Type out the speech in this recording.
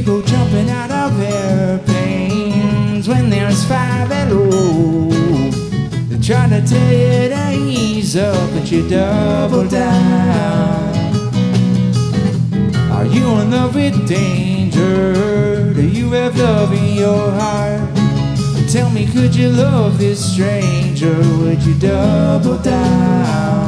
people jumping out of airplanes when there's 5 below. They try to tell you to ease up, but you double down. Are you in love with danger? Do you have love in your heart? Tell me, could you love this stranger? Would you double down?